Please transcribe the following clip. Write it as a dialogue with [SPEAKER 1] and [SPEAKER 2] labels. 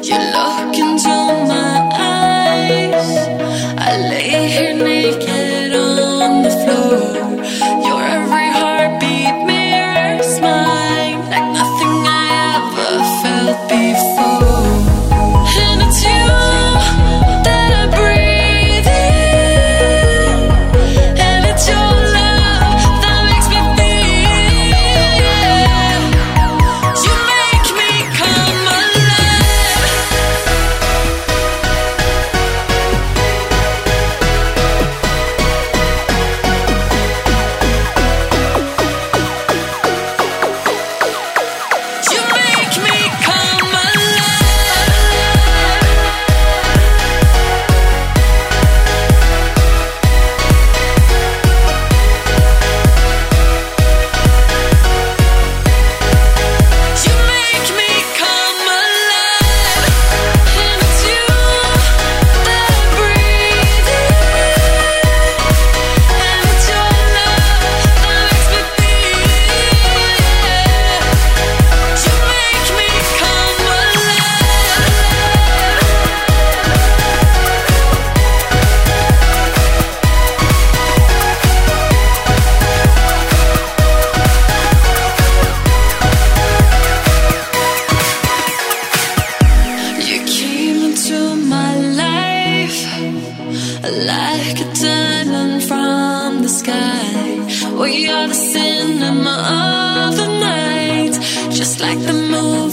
[SPEAKER 1] You look into my eyes. I lay here naked on the floor. Your every heartbeat mirrors mine, like nothing I ever felt before. And it's you that I breathe in, and it's your love that makes me feel. You make me come alive. You make me come alive. You make me come alive. And it's you that I breathe in, and it's your love that makes me feel. You make me come alive. You came into my life like a diamond from the sky. We are the cinema of the night, just like the moon